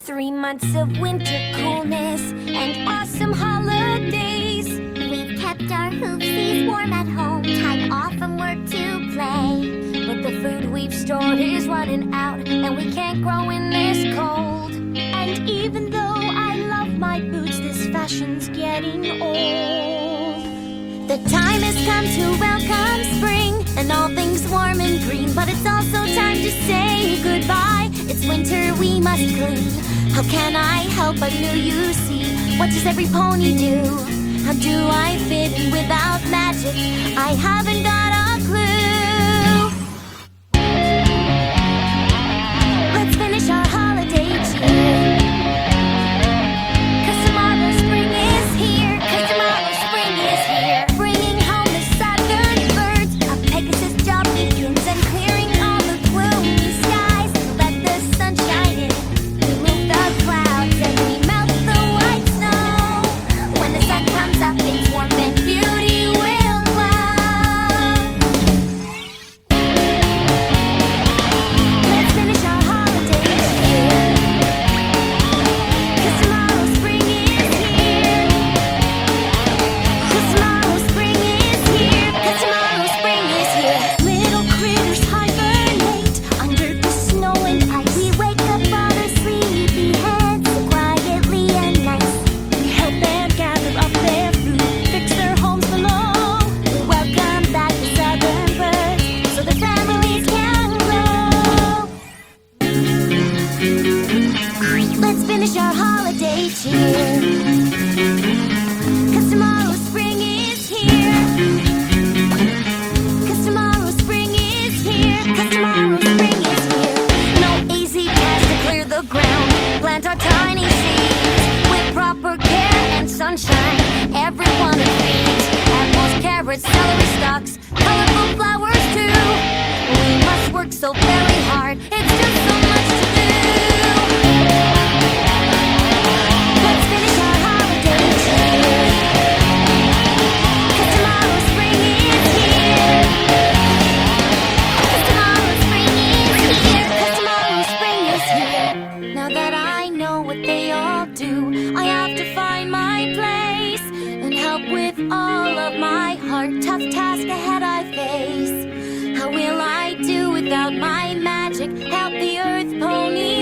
3 months of winter coolness and awesome holidays. We've kept our hoopsies warm at home, time off from work to play. But the food we've stored is running out, and we can't grow in this cold. And even though I love my boots, this fashion's getting old. The time has come to welcome spring and all things warm and green, but it's also time to say goodbye. It's winter, we must clean. How can I help but knew you see? What does every pony do? How do I fit in without magic? I haven't got a clue. Let's finish our holiday cheer. 'Cause tomorrow spring is here. 'Cause tomorrow spring is here. Bringing home the southern birds. A Pegasus job begins and clearing all the gloomy skies. Let the sun shine in. Remove the clouds and we melt the white snow. When the sun comes up, it's warm and beauty will glow. Let's finish our holiday cheer. 'Cause tomorrow spring is here. 'Cause tomorrow spring is here. 'Cause tomorrow spring is here. Little critters hibernate under the snow and ice. We wake up all their sleepy heads quietly and nice. We help them gather up their food, fix their homes below. We welcome back the southern birds so their families can grow. Let's finish our holiday cheer. 'Cause tomorrow spring is here. 'Cause tomorrow spring is here. 'Cause tomorrow spring is here. No easy task to clear the ground. Plant our tiny seeds with proper care and sunshine. Everyone agrees. Apples, carrots, celery stalks, colorful flowers too. We must work so very hard. It's just so much to do. Let's finish our holiday cheer. 'Cause tomorrow spring is here. 'Cause tomorrow spring is here. 'Cause tomorrow spring is here. Now that I know what they all do, I have to find my place and help with all of my heart. Tough task ahead I face. How will I do without my magic? Help the earth pony